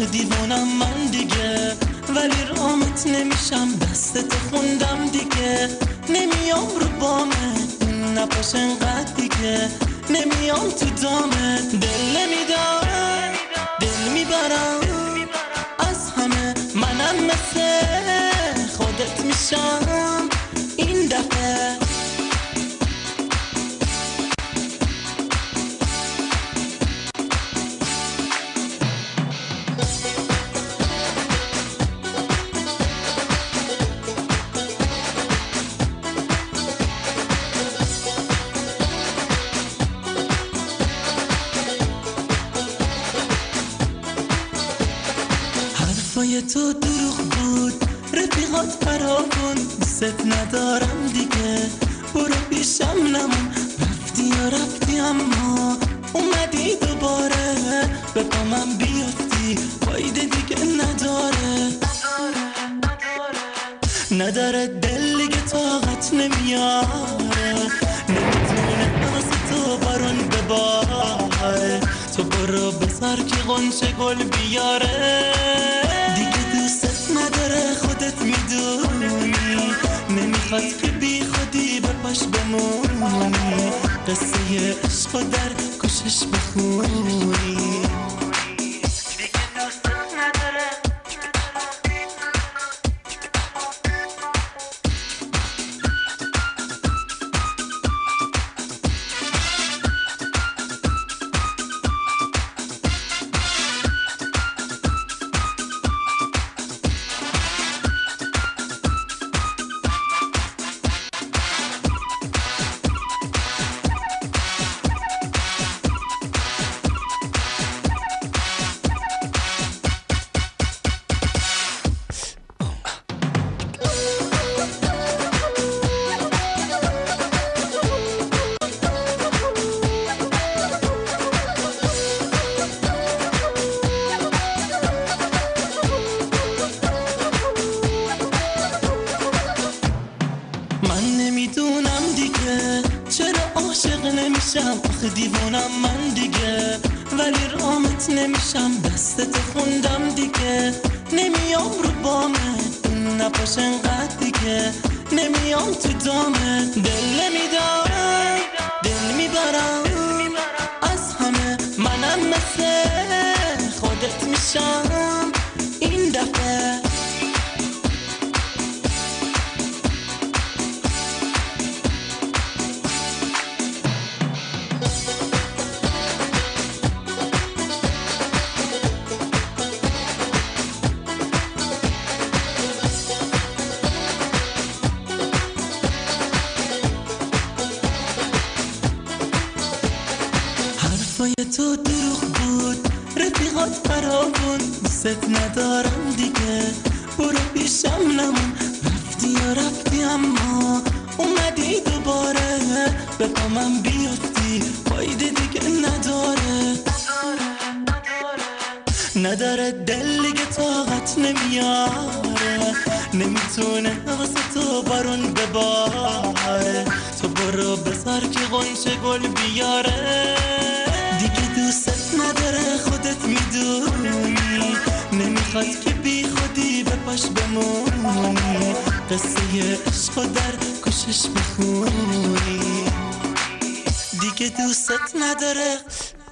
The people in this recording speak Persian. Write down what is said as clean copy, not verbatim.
آخه دیوانم من دیگه، ولی رامت نمیشم، دستت خوندم دیگه. نمیام رو بامت، نپاش انقدر دیگه، نمیام تو دامت. دل نمیدارم، دل میبرم از همه، منم مثل خودت میشم این دفعه. حرفای تو دروغ بود، رفیقات فراکن، دوست ندارم دیگه، برو پیشم نمون. رفتی یا رفتی اما اومدی دوباره، به پا من بیافتی فایده دیگه نداره. نداره دل دیگه طاقت نمیاره، نمیتونه واسه تو بارون بباره. تو برو بذار که غنچه گل بیاره، دیگه دوست نداره خودت میدونی، نمیخواد که بی خودی به پاش بمونی، قصه عشق و در گوشش بخونی. من نمیدونم دیگه چرا عاشق نمیشم، آخه دیوانم من دیگه، ولی رامت نمیشم، دستت خوندم دیگه. نمیام رو بامت، نپاش انقدر دیگه، نمیام تو دامت. دل نمیدارم، دل میبرم از همه، منم مثل خودت میشم این دفعه. حرفای تو دروغ بود، رفیقات فراکن، دوست ندارم دیگه، برو پیشم نمون. رفتی یا رفتی اما اومدی دوباره، به پا من بیافتی فایده دیگه نداره. نداره دل دیگه طاقت نمیاره، نمیتونه واسه تو بارون بباره. تو برو بذار که غنچه گل بیاره، دیگه دوست نداره خودت میدونی، نمیخواد که بی خودی به پاش بمونی، قصه عشق و در گوشش بخونی. دیگه دوست نداره